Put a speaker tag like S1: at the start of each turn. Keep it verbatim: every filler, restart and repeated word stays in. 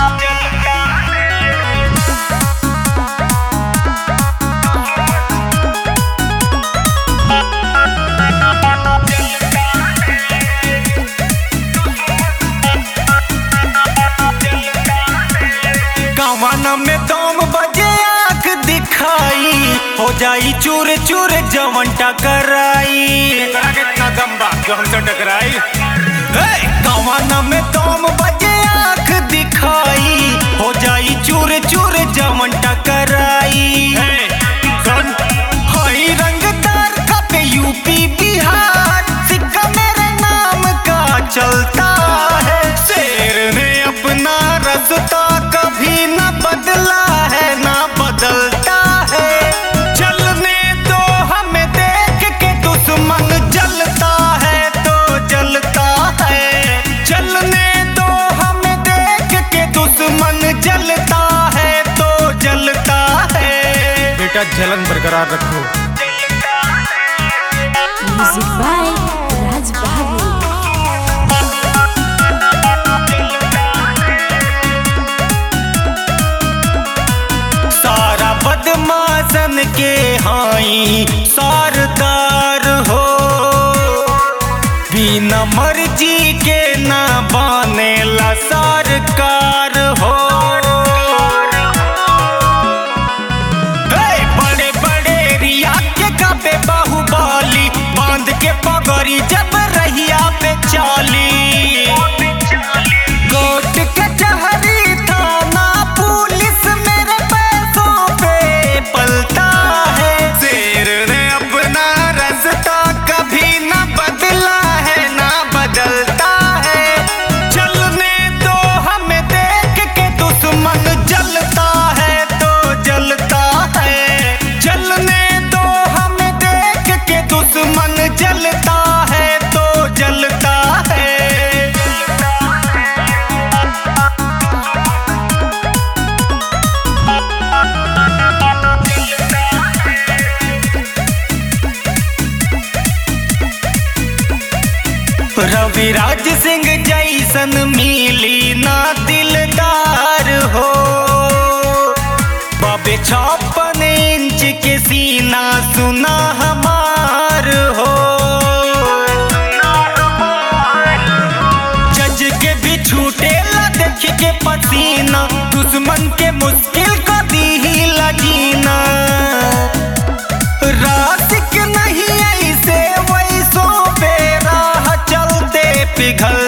S1: में दम बजे आँख दिखाई हो जाई चूर चूर जवन टकराई।
S2: कितना दम बा जो हमसे टकराई।
S1: कवाना में दम बजे आँख दिखाई हो जाई चूर चूर जवन टकराई।
S2: सुन
S1: हई रंगदार का पे यूपी बिहार सिक्का मेरे नाम का चलता है। शेर ने अपना रास्ता कभी न बदला है ना बदलता है। चलने दो हमें देख के दुश्मन जलता है तो जलता है। चलने दो हमें देख के दुश्मन जलता है तो जलता है।
S2: बेटा जलन बरकरार रखो।
S3: Music by Raj Bahadur.
S1: सारा बदमाशन के हाई सरदार हो बिना मर्जी के ना बनेला सरकार हो। बड़े बड़े रिया के कापे बाहुबली बांध के पगड़ी जब रहिया पे चाली। कोर्ट कचहरी थाना पुलिस मेरे पैसों पे पलता है। शेर ने अपना रास्ता कभी न बदला है ना बदलता है। चलने दो हमें देख के दुश्मन जलता है तो जलता है। चलने दो हमें देख के दुश्मन जलता है तो जलता है। रविराज सिंह जैसन मिली ना दिलदार हो बाबे छप्पन इंच के सीना सुना हमार हो। जज के भी छूटे ला देख के पसीना दुश्मन के मुश्किल को दी ही लगीना। रासिक नहीं ऐसे वैसों पे राह चलते पिघल